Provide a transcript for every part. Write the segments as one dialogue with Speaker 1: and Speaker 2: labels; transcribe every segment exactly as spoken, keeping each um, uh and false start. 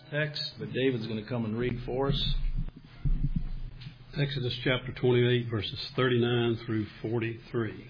Speaker 1: text, but David's going to come and read for us.
Speaker 2: Exodus chapter twenty-eight, verses thirty-nine through forty-three.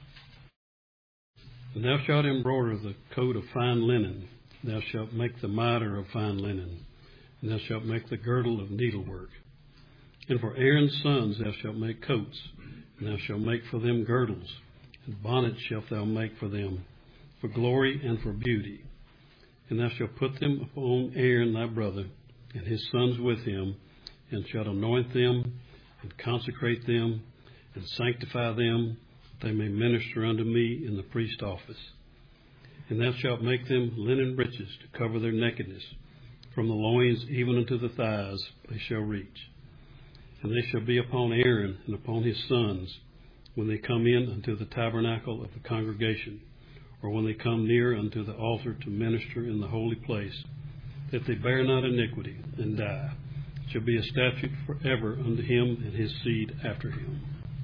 Speaker 2: And thou shalt embroider the coat of fine linen, thou shalt make the mitre of fine linen, and thou shalt make the girdle of needlework. And for Aaron's sons thou shalt make coats, and thou shalt make for them girdles, and bonnets shalt thou make for them, for glory and for beauty. And thou shalt put them upon Aaron thy brother, and his sons with him, and shalt anoint them, and consecrate them, and sanctify them, that they may minister unto me in the priest office. And thou shalt make them linen breeches to cover their nakedness, from the loins even unto the thighs they shall reach. And they shall be upon Aaron and upon his sons, when they come in unto the tabernacle of the congregation, or when they come near unto the altar to minister in the holy place, that they bear not iniquity and die. It shall be a statute forever unto him and his seed after him.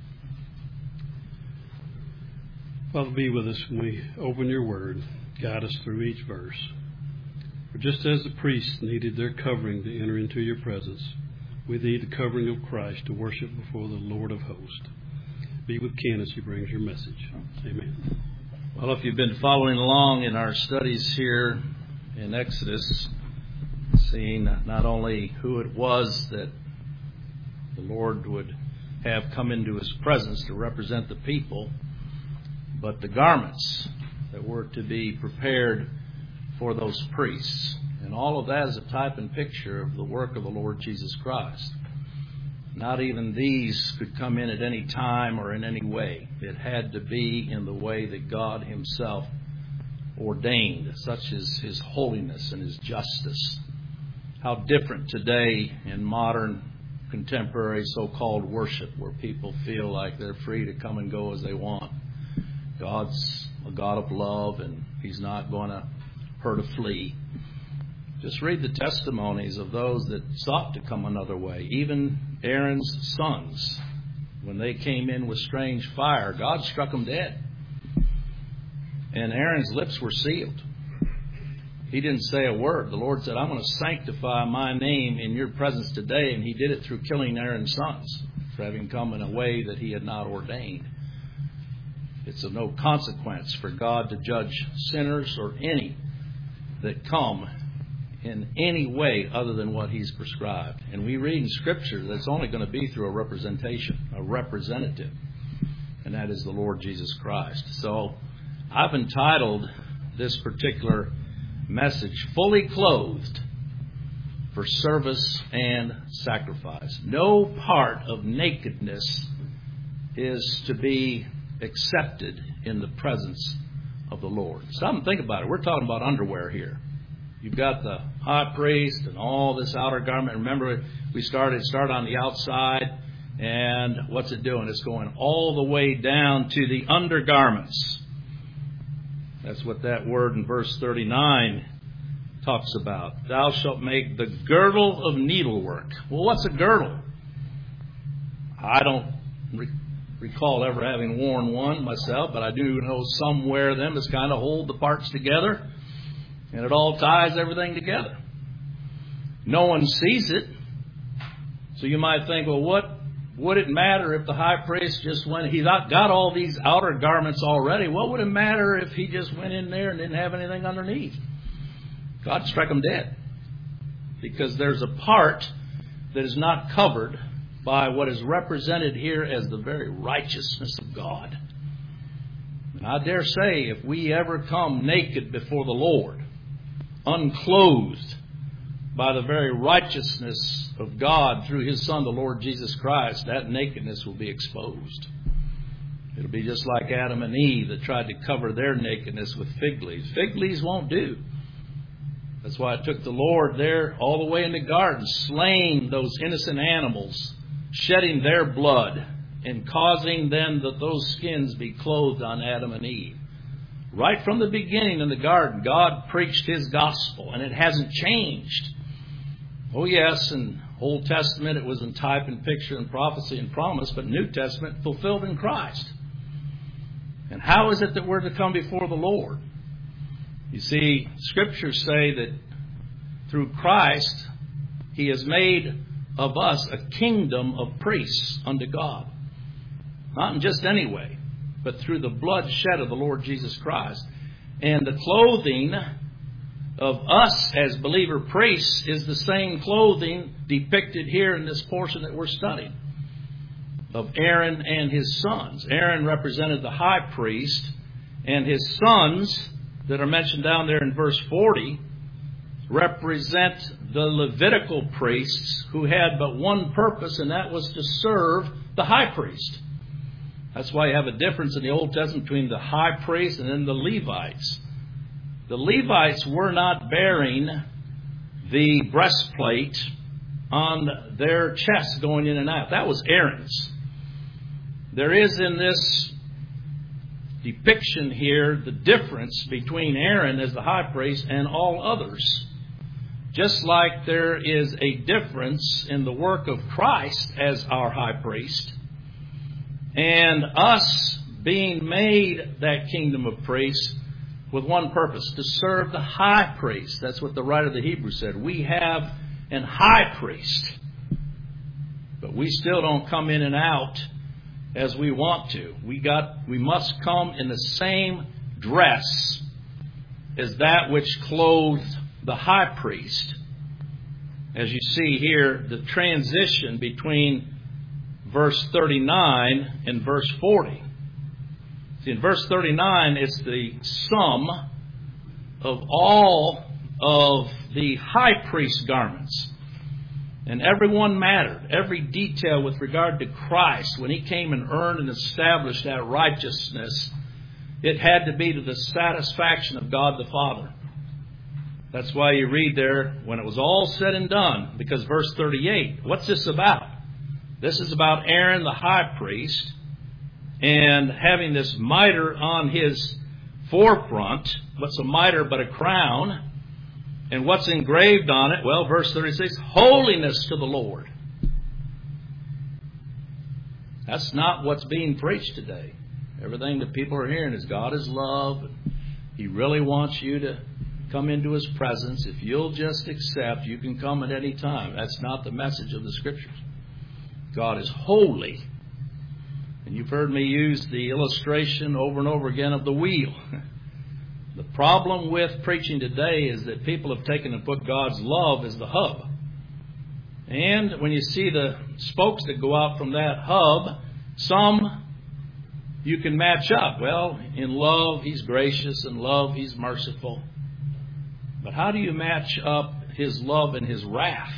Speaker 2: Father, be with us when we open your word. Guide us through each verse. For just as the priests needed their covering to enter into your presence, we need the covering of Christ to worship before the Lord of hosts. Be with Ken as he brings your message. Amen.
Speaker 1: Well, if you've been following along in our studies here in Exodus, seeing not only who it was that the Lord would have come into his presence to represent the people, but the garments that were to be prepared for those priests. And all of that is a type and picture of the work of the Lord Jesus Christ. Not even these could come in at any time or in any way. It had to be in the way that God himself ordained, such as his holiness and his justice. How different today in modern contemporary so-called worship, where people feel like they're free to come and go as they want. God's a God of love, and he's not going to hurt a flea. Just read the testimonies of those that sought to come another way. Even Aaron's sons, when they came in with strange fire, God struck them dead. And Aaron's lips were sealed. He didn't say a word. The Lord said, I'm going to sanctify my name in your presence today. And he did it through killing Aaron's sons for having come in a way that he had not ordained. It's of no consequence for God to judge sinners or any that come in any way other than what he's prescribed. And we read in Scripture that's only going to be through a representation, a representative, and that is the Lord Jesus Christ. So I've entitled this particular message, Fully Clothed for Service and Sacrifice. No part of nakedness is to be accepted in the presence of the Lord. Stop and think about it. We're talking about underwear here. You've got the high priest and all this outer garment. Remember, we started start on the outside, and what's it doing? It's going all the way down to the undergarments. That's what that word in verse thirty-nine talks about. Thou shalt make the girdle of needlework. Well, what's a girdle? I don't re- recall ever having worn one myself, but I do know some wear them as kind of hold the parts together. And it all ties everything together. No one sees it. So you might think, well, what would it matter if the high priest just went, he's got all these outer garments already. What would it matter if he just went in there and didn't have anything underneath? God struck him dead. Because there's a part that is not covered by what is represented here as the very righteousness of God. And I dare say if we ever come naked before the Lord, unclothed by the very righteousness of God through his Son, the Lord Jesus Christ, that nakedness will be exposed. It'll be just like Adam and Eve that tried to cover their nakedness with fig leaves. Fig leaves won't do. That's why it took the Lord there all the way in the garden, slaying those innocent animals, shedding their blood, and causing then that those skins be clothed on Adam and Eve. Right from the beginning in the garden, God preached his gospel, and it hasn't changed. Oh yes, in Old Testament it was in type and picture and prophecy and promise, but New Testament fulfilled in Christ. And how is it that we're to come before the Lord? You see, Scriptures say that through Christ, He has made of us a kingdom of priests unto God. Not in just any way, but through the blood shed of the Lord Jesus Christ. And the clothing of us as believer priests is the same clothing depicted here in this portion that we're studying, of Aaron and his sons. Aaron represented the high priest, and his sons that are mentioned down there in verse forty represent the Levitical priests who had but one purpose, and that was to serve the high priest. That's why you have a difference in the Old Testament between the high priest and then the Levites. The Levites were not bearing the breastplate on their chest going in and out. That was Aaron's. There is in this depiction here the difference between Aaron as the high priest and all others. Just like there is a difference in the work of Christ as our high priest and us being made that kingdom of priests with one purpose, to serve the high priest. That's what the writer of the Hebrews said. We have an high priest, but we still don't come in and out as we want to. We got, we must come in the same dress as that which clothed the high priest. As you see here, the transition between verse thirty-nine and verse forty. See, in verse thirty-nine, it's the sum of all of the high priest garments. And every one mattered. Every detail with regard to Christ, when He came and earned and established that righteousness, it had to be to the satisfaction of God the Father. That's why you read there, when it was all said and done, because verse thirty-eight, what's this about? This is about Aaron the high priest and having this mitre on his forefront. What's a mitre but a crown? And what's engraved on it? Well, verse thirty-six, holiness to the Lord. That's not what's being preached today. Everything that people are hearing is God is love. He really wants you to come into His presence. If you'll just accept, you can come at any time. That's not the message of the Scriptures. God is holy. And you've heard me use the illustration over and over again of the wheel. The problem with preaching today is that people have taken and put God's love as the hub. And when you see the spokes that go out from that hub, some you can match up. Well, in love, He's gracious. In love, He's merciful. But how do you match up His love and His wrath?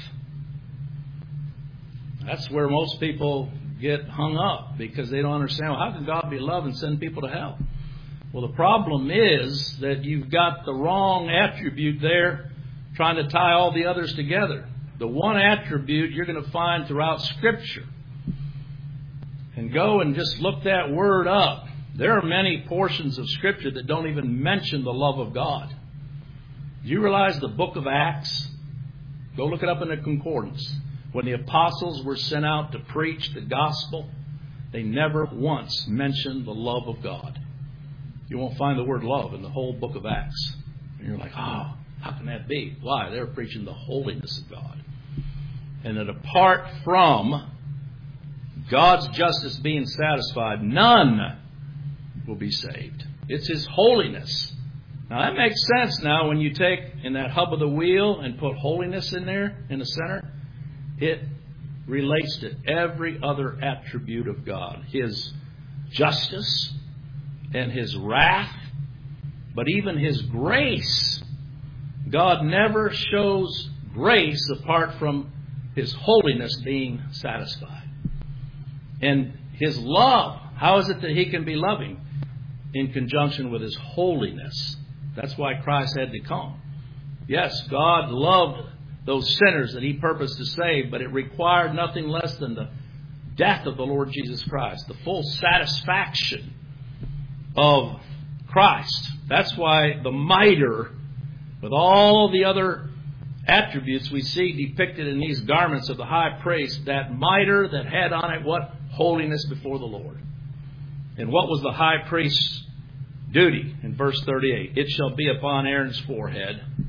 Speaker 1: That's where most people get hung up, because they don't understand, well, how can God be love and send people to hell? Well, the problem is that you've got the wrong attribute there trying to tie all the others together. The one attribute you're going to find throughout Scripture. And go and just look that word up. There are many portions of Scripture that don't even mention the love of God. Do you realize the book of Acts? Go look it up in the concordance. When the apostles were sent out to preach the gospel, they never once mentioned the love of God. You won't find the word love in the whole book of Acts. And you're like, oh, how can that be? Why? They're preaching the holiness of God. And that apart from God's justice being satisfied, none will be saved. It's His holiness. Now that makes sense now when you take in that hub of the wheel and put holiness in there in the center. It relates to every other attribute of God. His justice and His wrath, but even His grace. God never shows grace apart from His holiness being satisfied. And His love, how is it that He can be loving? In conjunction with His holiness. That's why Christ had to come. Yes, God loved those sinners that He purposed to save, but it required nothing less than the death of the Lord Jesus Christ, the full satisfaction of Christ. That's why the mitre, with all the other attributes we see depicted in these garments of the high priest, that mitre that had on it what? Holiness before the Lord. And what was the high priest's duty? In verse thirty-eight, it shall be upon Aaron's forehead.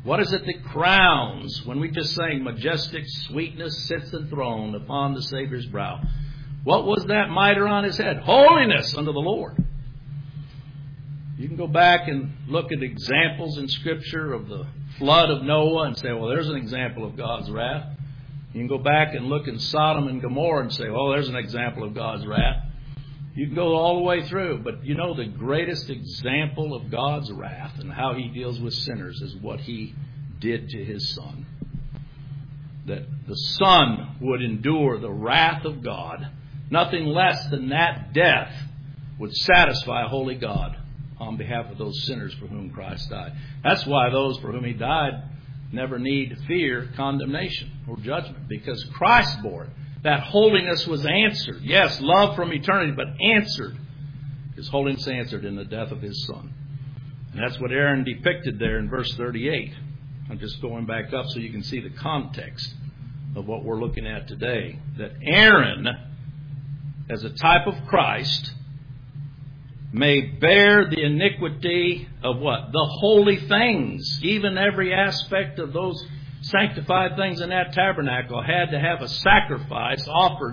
Speaker 1: What is it that crowns, when we just sang, majestic sweetness sits enthroned upon the Savior's brow? What was that mitre on his head? Holiness unto the Lord. You can go back and look at examples in Scripture of the flood of Noah and say, well, there's an example of God's wrath. You can go back and look in Sodom and Gomorrah and say, oh, there's an example of God's wrath. You can go all the way through, but you know the greatest example of God's wrath and how He deals with sinners is what He did to His Son. That the Son would endure the wrath of God. Nothing less than that death would satisfy a holy God on behalf of those sinners for whom Christ died. That's why those for whom He died never need fear condemnation or judgment, because Christ bore it. That holiness was answered. Yes, love from eternity, but answered. His holiness answered in the death of His Son. And that's what Aaron depicted there in verse thirty-eight. I'm just going back up so you can see the context of what we're looking at today. That Aaron, as a type of Christ, may bear the iniquity of what? The holy things. Even every aspect of those sanctified things in that tabernacle had to have a sacrifice offered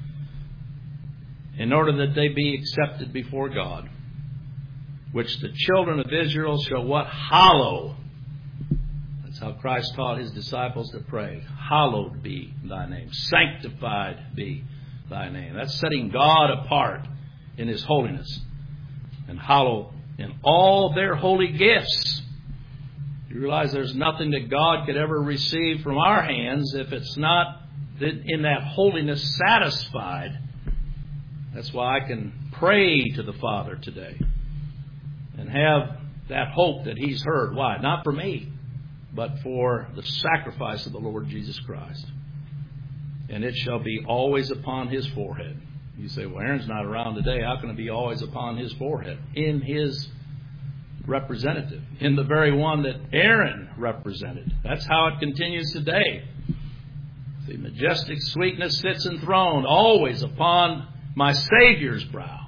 Speaker 1: in order that they be accepted before God, which the children of Israel shall what? Hallow. That's how Christ taught His disciples to pray. Hallowed be thy name. Sanctified be thy name. That's setting God apart in His holiness. And hallow in all their holy gifts. You realize there's nothing that God could ever receive from our hands if it's not in that holiness satisfied. That's why I can pray to the Father today and have that hope that He's heard. Why? Not for me, but for the sacrifice of the Lord Jesus Christ. And it shall be always upon His forehead. You say, well, Aaron's not around today. How can it be always upon his forehead? In his representative. In the very one that Aaron represented. That's how it continues today. The majestic sweetness sits enthroned always upon my Savior's brow.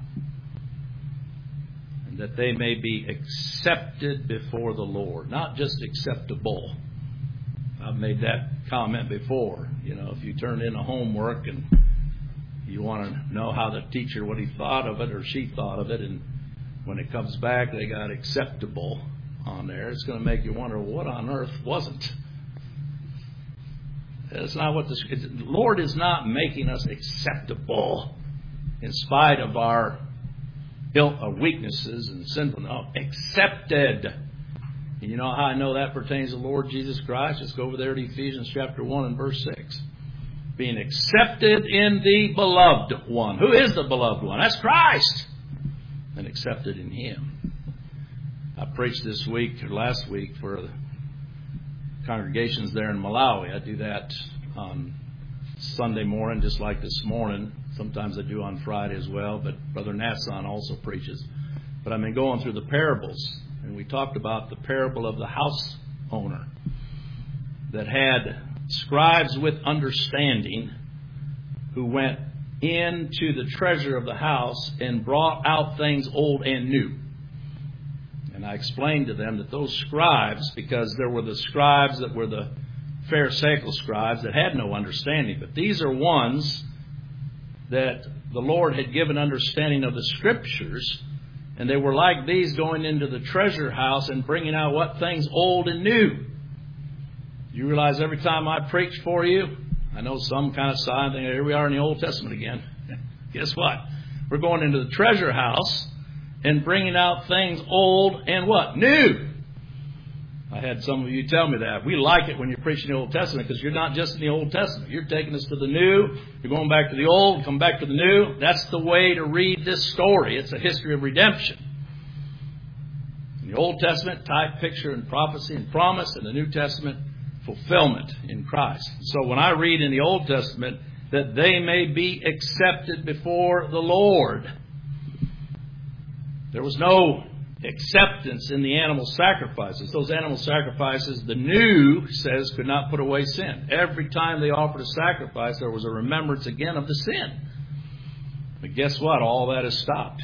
Speaker 1: And that they may be accepted before the Lord. Not just acceptable. I've made that comment before. You know, if you turn in a homework and you want to know how the teacher, what he thought of it or she thought of it, and when it comes back they got acceptable on there, it's going to make you wonder, what on earth wasn't? That's not what this, the Lord is not making us acceptable in spite of our weaknesses and sinfulness. No, accepted. And you know how I know that pertains to the Lord Jesus Christ? Just go over there to Ephesians chapter one and verse six. Being accepted in the beloved one. Who is the beloved one? That's Christ. And accepted in Him. I preached this week, or last week, for the congregations there in Malawi. I do that on Sunday morning, just like this morning. Sometimes I do on Friday as well, but Brother Nasson also preaches. But I've been going through the parables, and we talked about the parable of the house owner that had scribes with understanding who went into the treasure of the house and brought out things old and new. And I explained to them that those scribes, because there were the scribes that were the Pharisaical scribes that had no understanding, but these are ones that the Lord had given understanding of the Scriptures, and they were like these going into the treasure house and bringing out what? Things old and new. You realize every time I preach for you, I know some kind of sign thing. Here we are in the Old Testament again. Guess what? We're going into the treasure house and bringing out things old and what? New. I had some of you tell me that. We like it when you're preaching the Old Testament because you're not just in the Old Testament. You're taking us to the new. You're going back to the old, come back to the new. That's the way to read this story. It's a history of redemption. In the Old Testament, type, picture, and prophecy and promise. In the New Testament, fulfillment in Christ. So when I read in the Old Testament that they may be accepted before the Lord, there was no acceptance in the animal sacrifices. Those animal sacrifices, the new says, could not put away sin. Every time they offered a sacrifice, there was a remembrance again of the sin. But guess what? All that is stopped.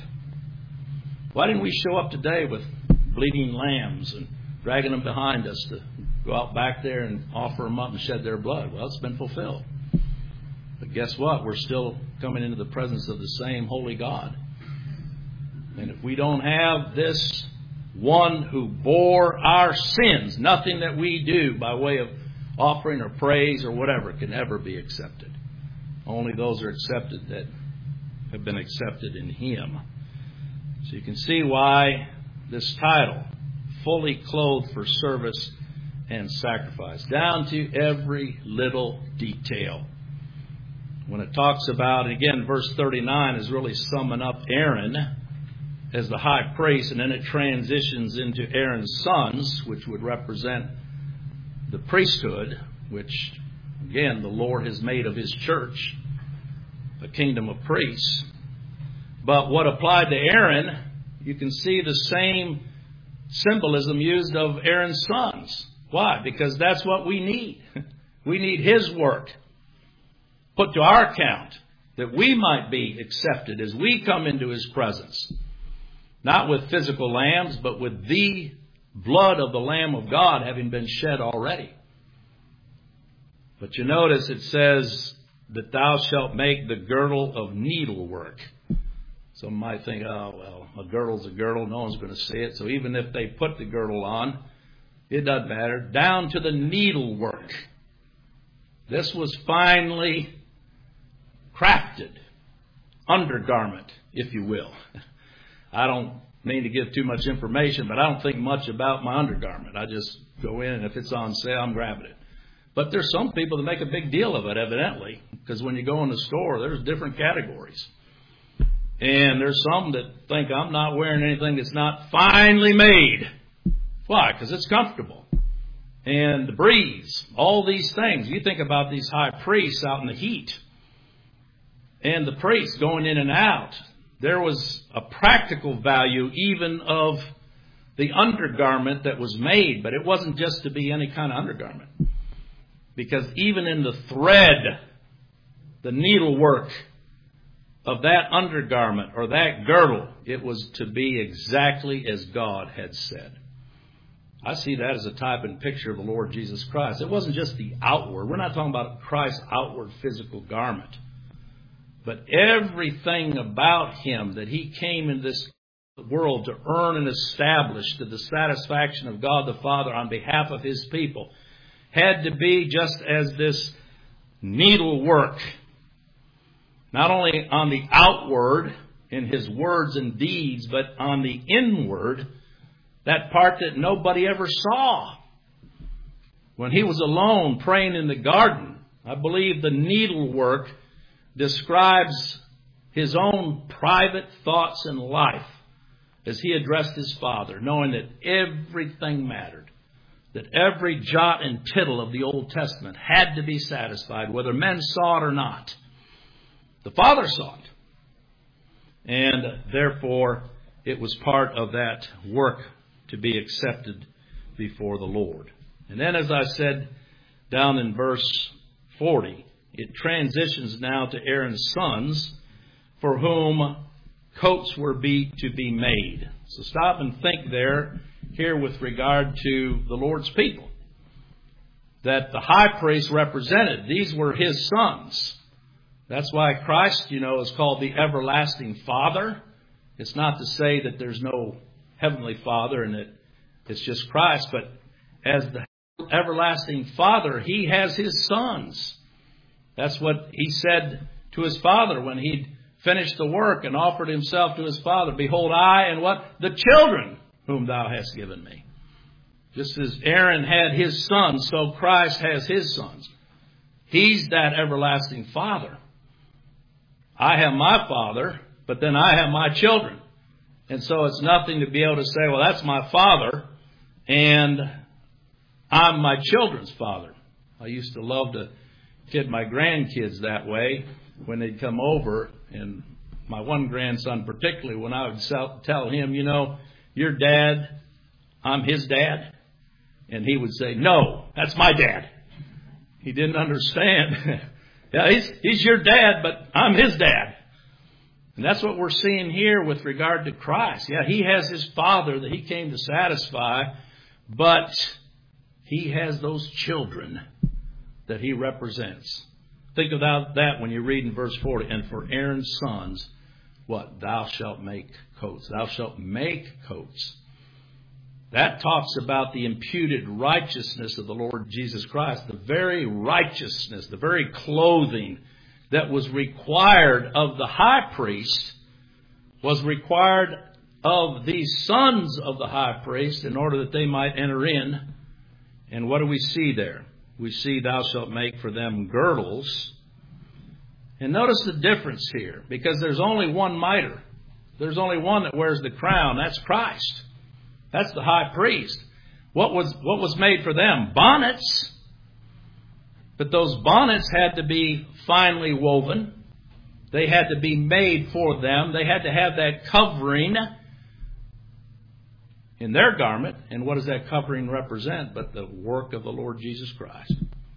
Speaker 1: Why didn't we show up today with bleeding lambs and dragging them behind us to go out back there and offer them up and shed their blood. Well, it's been fulfilled. But guess what? We're still coming into the presence of the same holy God. And if we don't have this one who bore our sins, nothing that we do by way of offering or praise or whatever can ever be accepted. Only those are accepted that have been accepted in Him. So you can see why this title, fully clothed for service and sacrifice, down to every little detail. When it talks about, and again, verse thirty-nine is really summing up Aaron as the high priest, and then it transitions into Aaron's sons, which would represent the priesthood, which, again, the Lord has made of His church a kingdom of priests. But what applied to Aaron, you can see the same symbolism used of Aaron's sons. Why? Because that's what we need. We need His work put to our account, that we might be accepted as we come into His presence. Not with physical lambs, but with the blood of the Lamb of God having been shed already. But you notice it says that thou shalt make the girdle of needlework. Some might think, oh, well, a girdle's a girdle. No one's going to see it. So even if they put the girdle on, it doesn't matter. Down to the needlework. This was finely crafted undergarment, if you will. I don't mean to give too much information, but I don't think much about my undergarment. I just go in, and if it's on sale, I'm grabbing it. But there's some people that make a big deal of it, evidently, because when you go in the store, there's different categories. And there's some that think I'm not wearing anything that's not finely made. Why? Because it's comfortable. And the breeze, all these things. You think about these high priests out in the heat. And the priests going in and out. There was a practical value even of the undergarment that was made. But it wasn't just to be any kind of undergarment. Because even in the thread, the needlework of that undergarment or that girdle, it was to be exactly as God had said. I see that as a type and picture of the Lord Jesus Christ. It wasn't just the outward. We're not talking about Christ's outward physical garment. But everything about Him that He came in this world to earn and establish to the satisfaction of God the Father on behalf of His people had to be just as this needlework. Not only on the outward in His words and deeds, but on the inward, that part that nobody ever saw. When He was alone praying in the garden, I believe the needlework describes His own private thoughts in life as He addressed His Father, knowing that everything mattered, that every jot and tittle of the Old Testament had to be satisfied, whether men saw it or not. The Father saw it. And therefore, it was part of that work to be accepted before the Lord. And then, as I said, down in verse forty, it transitions now to Aaron's sons, for whom coats were be to be made. So stop and think there, here with regard to the Lord's people, that the high priest represented. These were His sons. That's why Christ, you know, is called the everlasting Father. It's not to say that there's no heavenly Father and that it's just Christ, but as the everlasting Father, He has His sons. That's what He said to His Father when He'd finished the work and offered Himself to His Father. Behold, I and what? The children whom Thou hast given me. Just as Aaron had his sons, so Christ has His sons. He's that everlasting Father. I have my Father, but then I have my children. And so it's nothing to be able to say, well, that's my Father, and I'm my children's Father. I used to love to kid my grandkids that way when they'd come over, and my one grandson particularly, when I would tell him, you know, your dad, I'm his dad. And he would say, no, that's my dad. He didn't understand. Yeah, he's, he's your dad, but I'm his dad. And that's what we're seeing here with regard to Christ. Yeah, He has His Father that He came to satisfy, but He has those children that he represents. Think about that when you read in verse forty. And for Aaron's sons, what? Thou shalt make coats. Thou shalt make coats. That talks about the imputed righteousness of the Lord Jesus Christ. The very righteousness, the very clothing that was required of the high priest was required of these sons of the high priest in order that they might enter in. And what do we see there? We see thou shalt make for them girdles. And notice the difference here, because there's only one mitre. There's only one that wears the crown. That's Christ. That's the high priest. What was, what was made for them? Bonnets. But those bonnets had to be finely woven. They had to be made for them. They had to have that covering in their garment. And what does that covering represent but the work of the Lord Jesus Christ?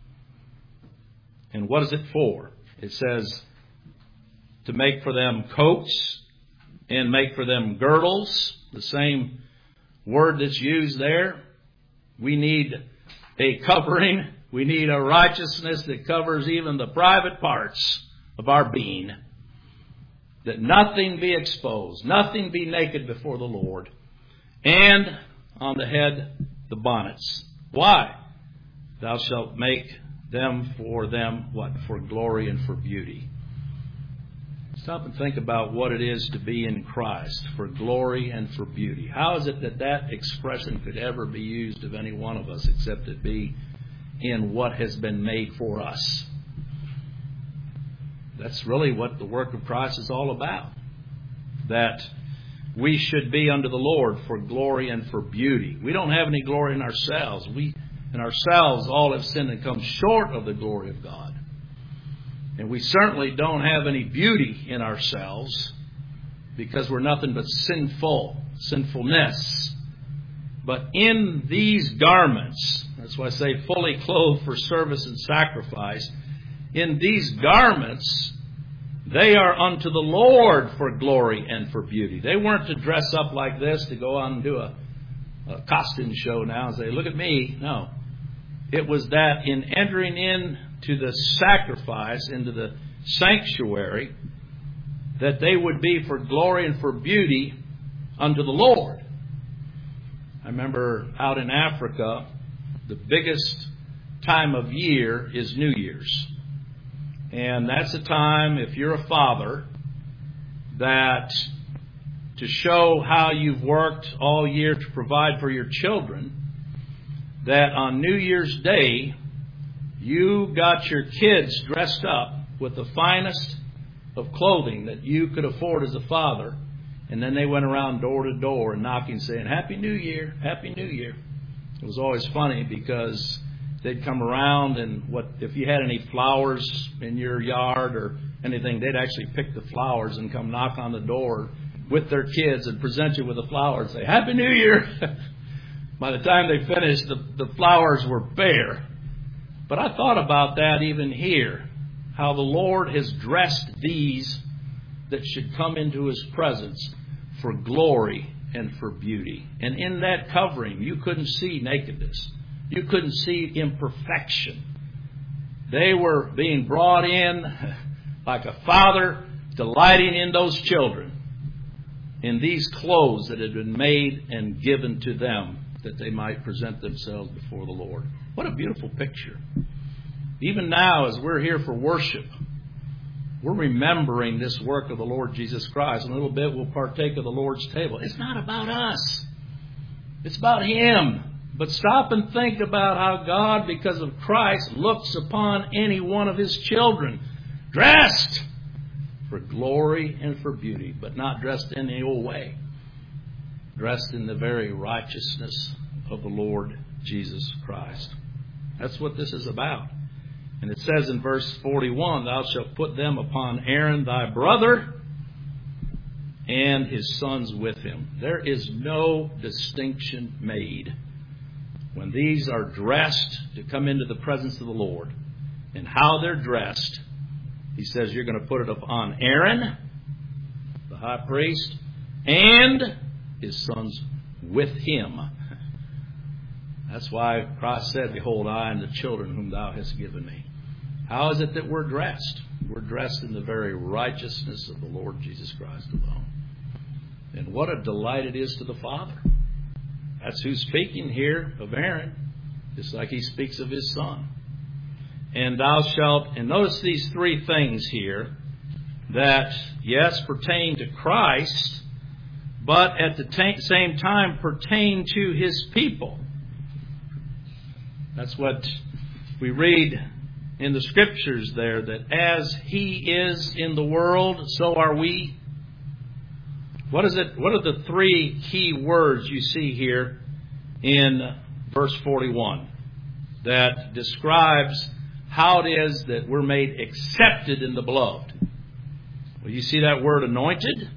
Speaker 1: And what is it for? It says to make for them coats and make for them girdles. The same word that's used there. We need a covering. We need a righteousness that covers even the private parts of our being. That nothing be exposed. Nothing be naked before the Lord. And on the head, the bonnets. Why? Thou shalt make them for them, what? For glory and for beauty. Stop and think about what it is to be in Christ, for glory and for beauty. How is it that that expression could ever be used of any one of us except it be in what has been made for us? That's really what the work of Christ is all about. That we should be unto the Lord for glory and for beauty. We don't have any glory in ourselves. We in ourselves all have sinned and come short of the glory of God. And we certainly don't have any beauty in ourselves because we're nothing but sinful, sinfulness. But in these garments, that's why I say fully clothed for service and sacrifice, in these garments, they are unto the Lord for glory and for beauty. They weren't to dress up like this to go on and do a, a costume show now and say, look at me. No. It was that in entering in to the sacrifice, into the sanctuary, that they would be for glory and for beauty unto the Lord. I remember out in Africa, the biggest time of year is New Year's. And that's a time, if you're a father, that to show how you've worked all year to provide for your children, that on New Year's Day, you got your kids dressed up with the finest of clothing that you could afford as a father. And then they went around door to door and knocking, saying, Happy New Year, Happy New Year. It was always funny because they'd come around and what if you had any flowers in your yard or anything, they'd actually pick the flowers and come knock on the door with their kids and present you with the flowers and say, Happy New Year. By the time they finished, the, the flowers were bare. But I thought about that even here, how the Lord has dressed these that should come into His presence for glory and for beauty. And in that covering, you couldn't see nakedness. You couldn't see imperfection. They were being brought in like a father delighting in those children in these clothes that had been made and given to them that they might present themselves before the Lord. What a beautiful picture. Even now, as we're here for worship, we're remembering this work of the Lord Jesus Christ. In a little bit, we'll partake of the Lord's table. It's not about us. It's about Him. But stop and think about how God, because of Christ, looks upon any one of His children dressed for glory and for beauty, but not dressed in any old way. Dressed in the very righteousness of the Lord Jesus Christ. That's what this is about. And it says in verse forty-one, Thou shalt put them upon Aaron thy brother and his sons with him. There is no distinction made. When these are dressed to come into the presence of the Lord, and how they're dressed, He says you're going to put it upon Aaron, the high priest, and his sons with him. That's why Christ said, behold, I and the children whom thou hast given me. How is it that we're dressed? We're dressed in the very righteousness of the Lord Jesus Christ alone. And what a delight it is to the Father. That's who's speaking here of Aaron, just like he speaks of his son. And thou shalt, and notice these three things here that, yes, pertain to Christ, but at the t- same time pertain to his people. That's what we read in the Scriptures there, that as he is in the world, so are we. What is it? What are the three key words you see here in verse forty-one that describes how it is that we're made accepted in the beloved? Well, you see that word anointed,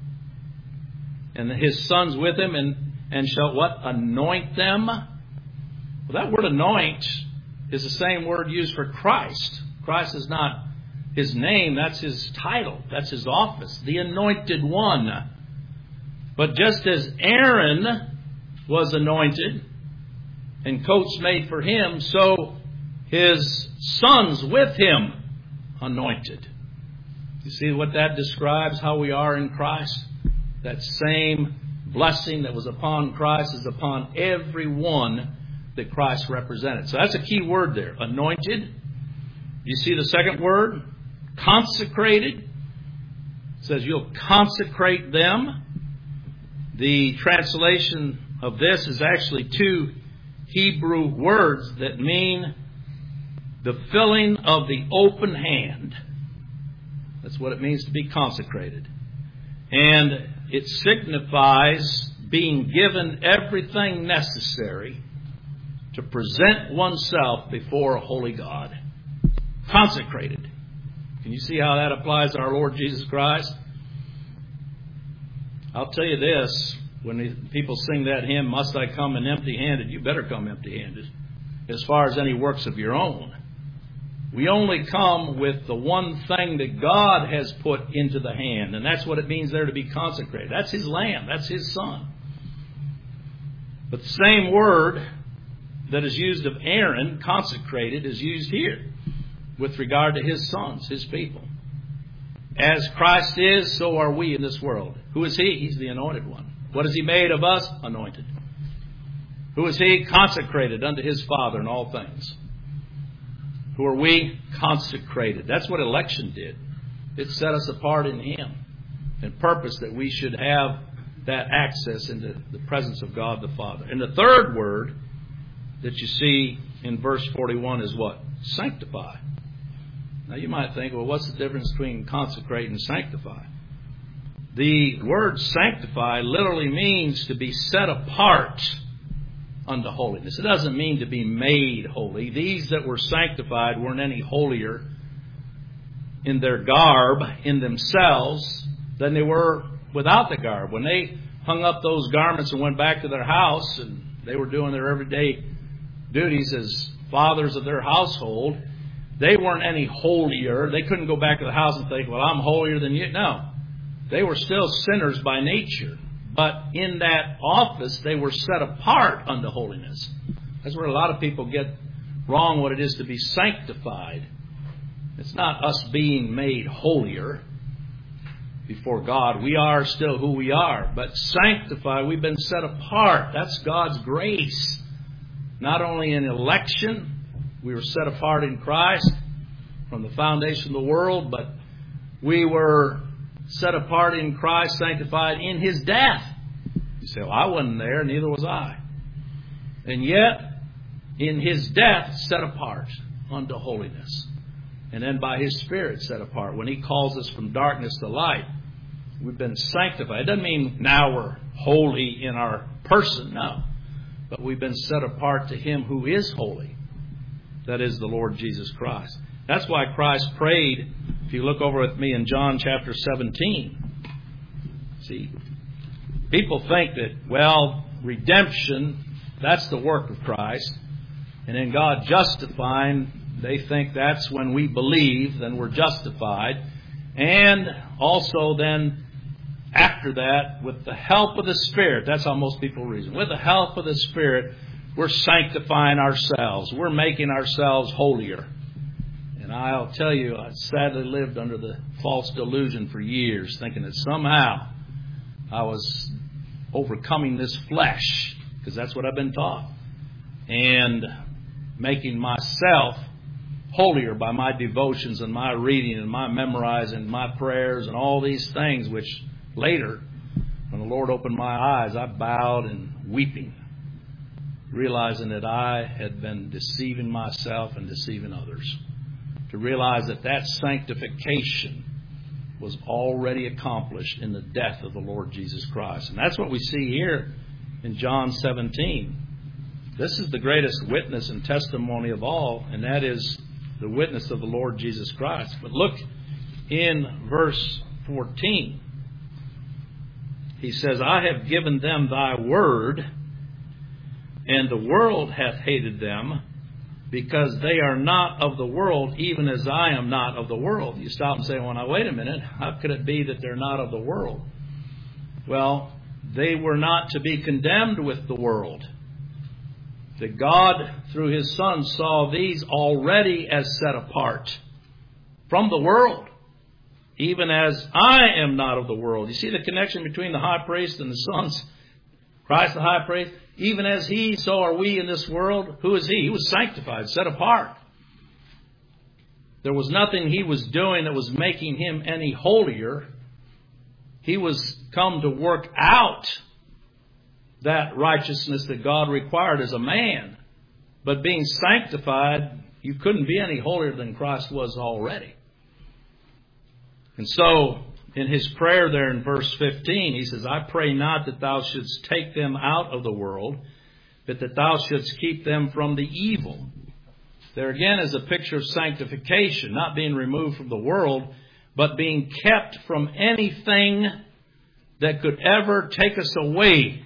Speaker 1: and his sons with him, and, and shall what? Anoint them. Well, that word anoint is the same word used for Christ. Christ is not his name, that's his title, that's his office, the anointed one. But just as Aaron was anointed and coats made for him, so his sons with him anointed. You see what that describes, how we are in Christ? That same blessing that was upon Christ is upon every one that Christ represented. So that's a key word there. Anointed. You see the second word? Consecrated. It says you'll consecrate them. The translation of this is actually two Hebrew words that mean the filling of the open hand. That's what it means to be consecrated. And it signifies being given everything necessary to present oneself before a holy God. Consecrated. Can you see how that applies to our Lord Jesus Christ? I'll tell you this, when people sing that hymn, Must I Come in Empty-Handed, you better come empty-handed as far as any works of your own. We only come with the one thing that God has put into the hand, and that's what it means there to be consecrated. That's his lamb, that's his son. But the same word that is used of Aaron, consecrated, is used here with regard to his sons, his people. As Christ is, so are we in this world. Who is he? He's the anointed one. What has he made of us? Anointed. Who is he? Consecrated unto his Father in all things. Who are we? Consecrated. That's what election did. It set us apart in him and purpose that we should have that access into the presence of God the Father. And the third word that you see in verse forty-one is what? Sanctify. Now you might think, well, what's the difference between consecrate and sanctify? The word sanctify literally means to be set apart unto holiness. It doesn't mean to be made holy. These that were sanctified weren't any holier in their garb, in themselves, than they were without the garb. When they hung up those garments and went back to their house and they were doing their everyday duties as fathers of their household, they weren't any holier. They couldn't go back to the house and think, well, I'm holier than you. No. They were still sinners by nature. But in that office, they were set apart unto holiness. That's where a lot of people get wrong what it is to be sanctified. It's not us being made holier before God. We are still who we are. But sanctified, we've been set apart. That's God's grace. Not only in election, we were set apart in Christ from the foundation of the world, but we were set apart in Christ, sanctified in his death. You say, well, I wasn't there, neither was I. And yet, in his death, set apart unto holiness. And then by his Spirit set apart. When he calls us from darkness to light, we've been sanctified. It doesn't mean now we're holy in our person, no. But we've been set apart to him who is holy. That is the Lord Jesus Christ. That's why Christ prayed, if you look over with me in John chapter seventeen. See, people think that, well, redemption, that's the work of Christ. And in God justifying, they think that's when we believe, then we're justified. And also then, after that, with the help of the Spirit, that's how most people reason. With the help of the Spirit, we're sanctifying ourselves. We're making ourselves holier. And I'll tell you, I sadly lived under the false delusion for years, thinking that somehow I was overcoming this flesh, because that's what I've been taught, and making myself holier by my devotions and my reading and my memorizing and my prayers and all these things, which later, when the Lord opened my eyes, I bowed and weeping, realizing that I had been deceiving myself and deceiving others. To realize that that sanctification was already accomplished in the death of the Lord Jesus Christ. And that's what we see here in John seventeen. This is the greatest witness and testimony of all, and that is the witness of the Lord Jesus Christ. But look in verse fourteen. He says, I have given them thy word, and the world hath hated them, because they are not of the world, even as I am not of the world. You stop and say, well, now wait a minute. How could it be that they're not of the world? Well, they were not to be condemned with the world. That God, through His Son, saw these already as set apart from the world, even as I am not of the world. You see the connection between the high priest and the sons? Christ the high priest. Even as He, so are we in this world. Who is He? He was sanctified, set apart. There was nothing He was doing that was making Him any holier. He was come to work out that righteousness that God required as a man. But being sanctified, you couldn't be any holier than Christ was already. And so, in His prayer there in verse fifteen, He says, I pray not that thou shouldst take them out of the world, but that thou shouldst keep them from the evil. There again is a picture of sanctification, not being removed from the world, but being kept from anything that could ever take us away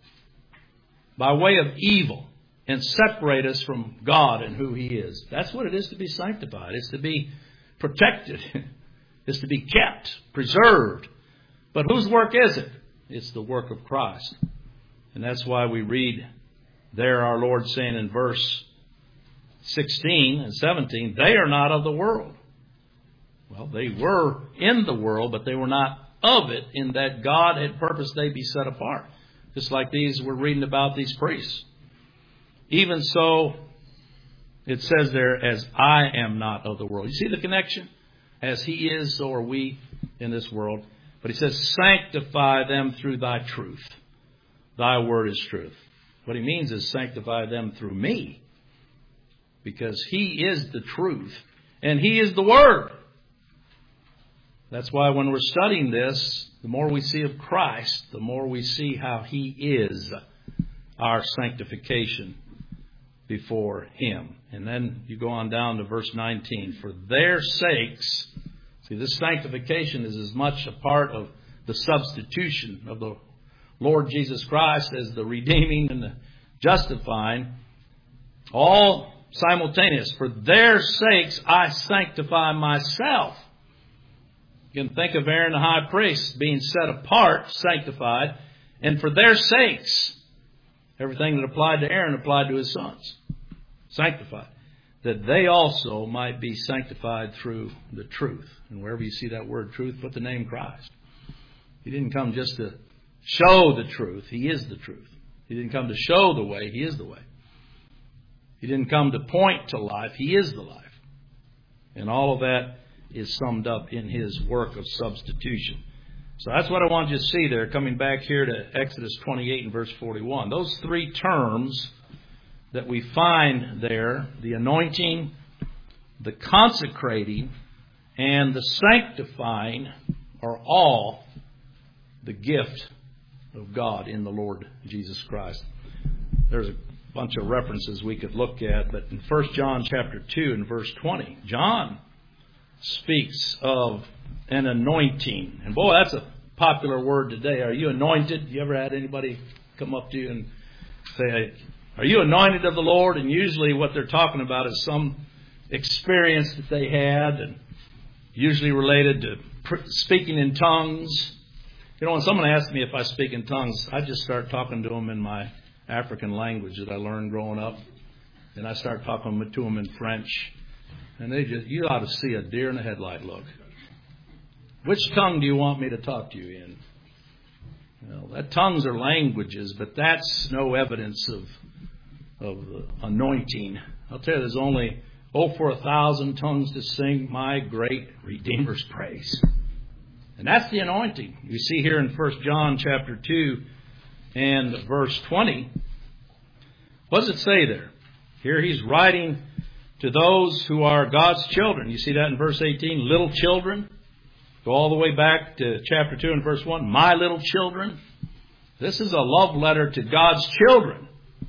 Speaker 1: by way of evil and separate us from God and who He is. That's what it is to be sanctified. It's to be protected. It's to be kept, preserved. But whose work is it? It's the work of Christ. And that's why we read there our Lord saying in verse sixteen and seventeen, they are not of the world. Well, they were in the world, but they were not of it, in that God had purposed they be set apart. Just like these we're reading about, these priests. Even so, it says there, as I am not of the world. You see the connection? As He is, so are we in this world. But He says, sanctify them through thy truth. Thy word is truth. What He means is sanctify them through me. Because He is the truth. And He is the Word. That's why when we're studying this, the more we see of Christ, the more we see how He is our sanctification before Him. And then you go on down to verse nineteen. For their sakes, see, this sanctification is as much a part of the substitution of the Lord Jesus Christ as the redeeming and the justifying. All simultaneous. For their sakes I sanctify myself. You can think of Aaron the high priest being set apart, sanctified, and for their sakes, everything that applied to Aaron applied to his sons. Sanctified. That they also might be sanctified through the truth. And wherever you see that word truth, put the name Christ. He didn't come just to show the truth. He is the truth. He didn't come to show the way. He is the way. He didn't come to point to life. He is the life. And all of that is summed up in His work of substitution. So that's what I want you to see there, coming back here to Exodus twenty-eight and verse forty-one. Those three terms that we find there, the anointing, the consecrating, and the sanctifying, are all the gift of God in the Lord Jesus Christ. There's a bunch of references we could look at, but in First John chapter two and verse twenty, John speaks of an anointing. And boy, that's a popular word today. Are you anointed? You ever had anybody come up to you and say, are you anointed of the Lord? And usually what they're talking about is some experience that they had, and usually related to speaking in tongues. You know, when someone asks me if I speak in tongues, I just start talking to them in my African language that I learned growing up. And I start talking to them in French. And they just, you ought to see a deer in the headlight look. Which tongue do you want me to talk to you in? Well, that tongues are languages, but that's no evidence of of anointing. I'll tell you, there's only, oh, for a thousand tongues to sing my great Redeemer's praise. And that's the anointing. You see here in First John chapter two and verse twenty. What does it say there? Here he's writing to those who are God's children. You see that in verse eighteen, little children. Go all the way back to chapter two and verse one, my little children. This is a love letter to God's children.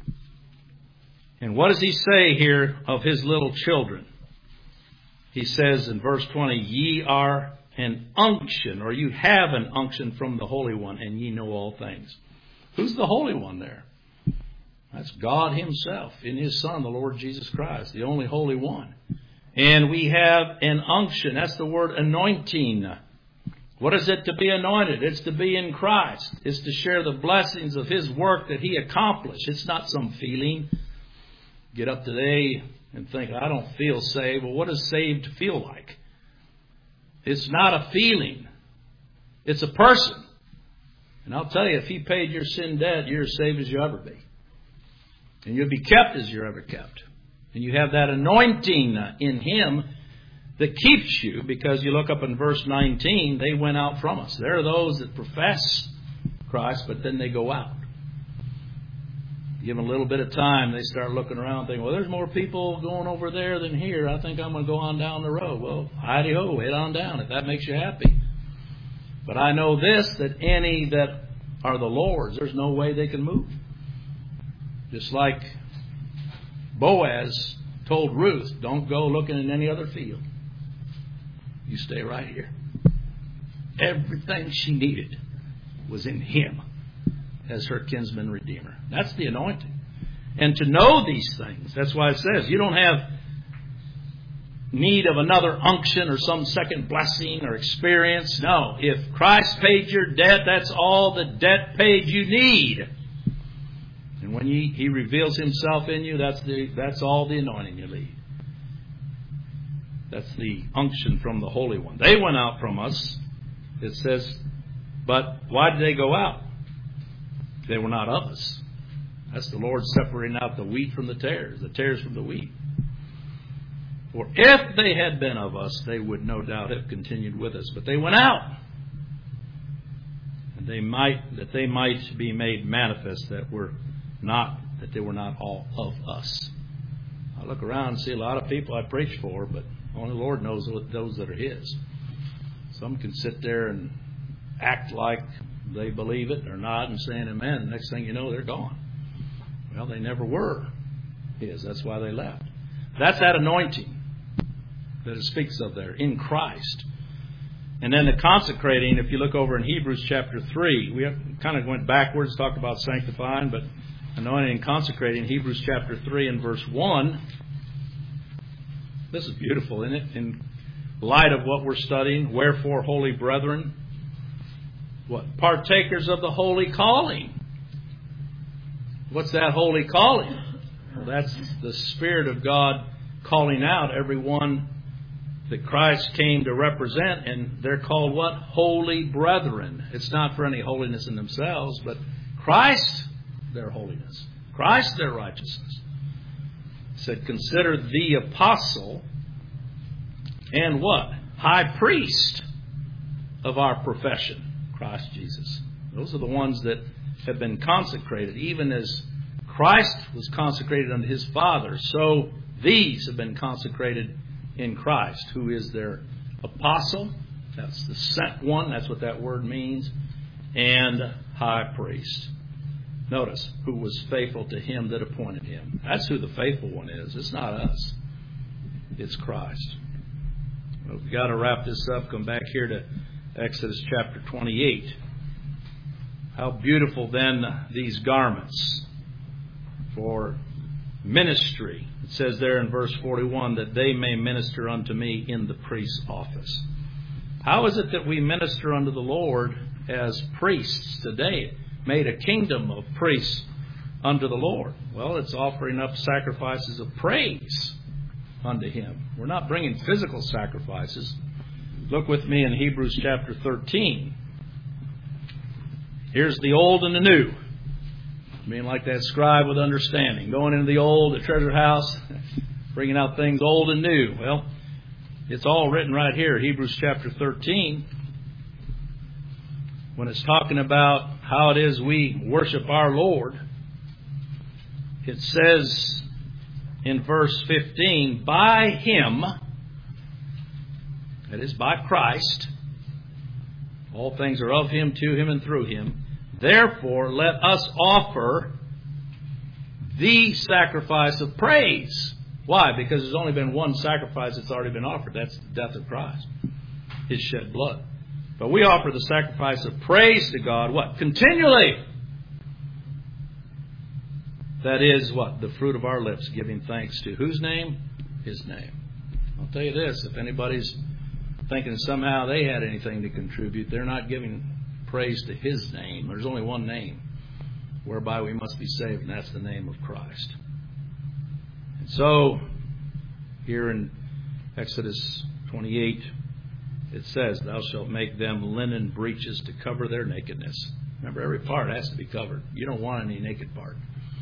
Speaker 1: And what does he say here of his little children? He says in verse twenty, ye are an unction, or you have an unction from the Holy One, and ye know all things. Who's the Holy One there? That's God himself in his Son, the Lord Jesus Christ, the only Holy One. And we have an unction. That's the word anointing. What is it to be anointed? It's to be in Christ. It's to share the blessings of his work that he accomplished. It's not some feeling. Get up today and think, I don't feel saved. Well, what does saved feel like? It's not a feeling. It's a person. And I'll tell you, if he paid your sin debt, you're as saved as you'll ever be. And you'll be kept as you're ever kept. And you have that anointing in him that keeps you, because you look up in verse nineteen, they went out from us. There are those that profess Christ, but then they go out. Give them a little bit of time, they start looking around and thinking, well, there's more people going over there than here. I think I'm going to go on down the road. Well, hidey-ho, head on down if that makes you happy. But I know this, that any that are the Lord's, there's no way they can move. Just like Boaz told Ruth, don't go looking in any other field. You stay right here. Everything she needed was in him as her kinsman redeemer. That's the anointing. And to know these things, that's why it says you don't have need of another unction or some second blessing or experience. No, if Christ paid your debt, that's all the debt paid you need. And when he, he reveals himself in you, that's the that's all the anointing you need. That's the unction from the Holy One. They went out from us. It says, but why did they go out? They were not of us. That's the Lord separating out the wheat from the tares, the tares from the wheat. For if they had been of us, they would no doubt have continued with us. But they went out. And they might that they might be made manifest that were not that they were not all of us. I look around and see a lot of people I preach for, but only the Lord knows those that are his. Some can sit there and act like they believe it or not and saying amen. Next thing you know, they're gone. Well, they never were his. That's why they left. That's that anointing that it speaks of there in Christ. And then the consecrating, if you look over in Hebrews chapter three, we have, kind of went backwards, talked about sanctifying, but anointing and consecrating, Hebrews chapter three and verse one. This is beautiful, isn't it? In light of what we're studying, wherefore, holy brethren, what? Partakers of the holy calling. What's that holy calling? Well, that's the Spirit of God calling out everyone that Christ came to represent, and they're called what? Holy brethren. It's not for any holiness in themselves, but Christ, their holiness. Christ, their righteousness. He said, consider the apostle and what? High priest of our profession, Christ Jesus. Those are the ones that have been consecrated, even as Christ was consecrated unto his Father, so these have been consecrated in Christ, who is their apostle. That's the sent one. That's what that word means. And high priest. Notice, who was faithful to him that appointed him. That's who the faithful one is. It's not us. It's Christ. Well, we've got to wrap this up. Come back here to Exodus chapter twenty-eight. How beautiful then these garments for ministry. It says there in verse forty-one that they may minister unto me in the priest's office. How is it that we minister unto the Lord as priests today? Made a kingdom of priests unto the Lord? Well, it's offering up sacrifices of praise unto Him. We're not bringing physical sacrifices. Look with me in Hebrews chapter thirteen. Here's the old and the new. Being like that scribe with understanding. Going into the old, the treasure house, bringing out things old and new. Well, it's all written right here, Hebrews chapter thirteen. When it's talking about how it is we worship our Lord, it says in verse fifteen, by Him, that is by Christ, all things are of Him, to Him, and through Him. Therefore, let us offer the sacrifice of praise. Why? Because there's only been one sacrifice that's already been offered. That's the death of Christ, His shed blood. But we offer the sacrifice of praise to God, what? Continually. That is what? The fruit of our lips, giving thanks to whose name? His name. I'll tell you this, if anybody's thinking somehow they had anything to contribute, they're not giving praise to His name. There's only one name whereby we must be saved, and that's the name of Christ. And so, here in Exodus twenty-eight, it says, thou shalt make them linen breeches to cover their nakedness. Remember, every part has to be covered. You don't want any naked part.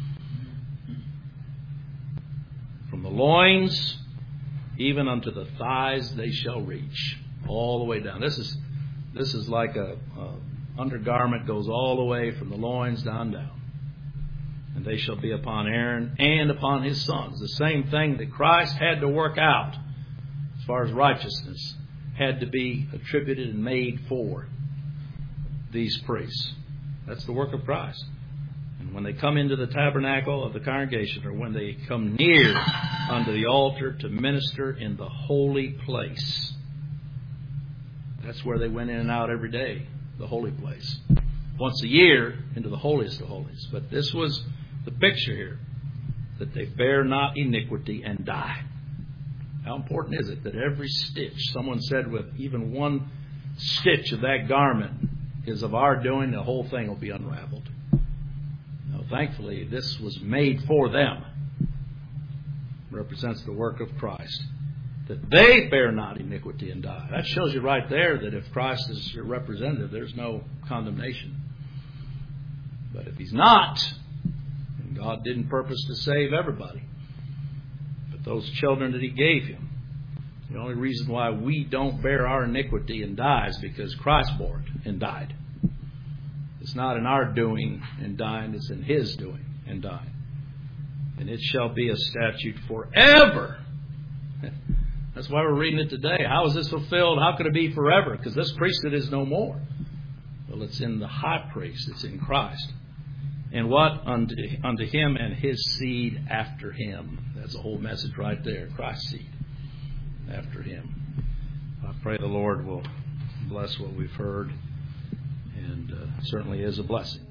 Speaker 1: From the loins, even unto the thighs, they shall reach. All the way down. This is this is like a, a undergarment, goes all the way from the loins down down. And they shall be upon Aaron and upon his sons. The same thing that Christ had to work out as far as righteousness had to be attributed and made for these priests. That's the work of Christ. And when they come into the tabernacle of the congregation, or when they come near unto the altar to minister in the holy place, that's where they went in and out every day, the holy place. Once a year into the holiest of holies. But this was the picture here, that they bear not iniquity and die. How important is it that every stitch, someone said with even one stitch of that garment is of our doing, the whole thing will be unraveled. Now, thankfully, this was made for them. It represents the work of Christ. That they bear not iniquity and die. That shows you right there that if Christ is your representative, there's no condemnation. But if He's not, and God didn't purpose to save everybody, but those children that He gave Him, the only reason why we don't bear our iniquity and die is because Christ bore it and died. It's not in our doing and dying, it's in His doing and dying. And it shall be a statute forever. That's why we're reading it today. How is this fulfilled? How could it be forever? Because this priesthood is no more. Well, it's in the high priest. It's in Christ. And what? Unto, unto Him and His seed after Him. That's the whole message right there. Christ's seed after Him. I pray the Lord will bless what we've heard. And uh, certainly is a blessing.